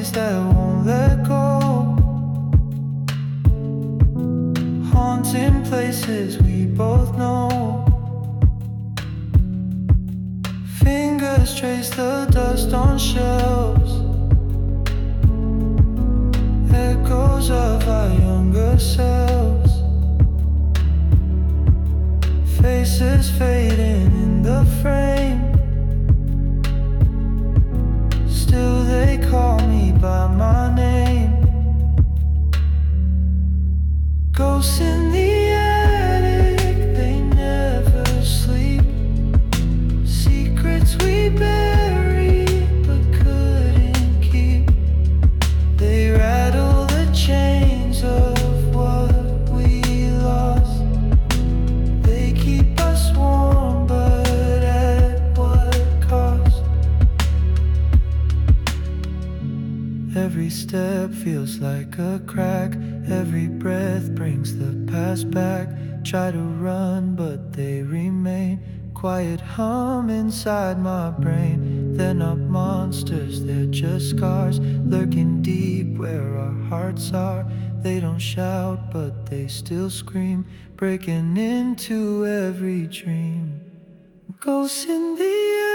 memories that won't let go, haunting places we both know. Fingers trace the dust on shelves, echoes of our younger selves. Faces fading in the frame, still they call me by my name. Ghosts in the attic, they never sleep. Secrets we buried but couldn't keep. They rattle the chains of what we lost. They keep us warm, but at what cost? Every step feels like a crack. Every breath brings the past back. Try to run, but they remain. Quiet hum inside my brain. They're not monsters, they're just scars, lurking deep where our hearts are. They don't shout, but they still scream, breaking into every dream. Ghosts in the air.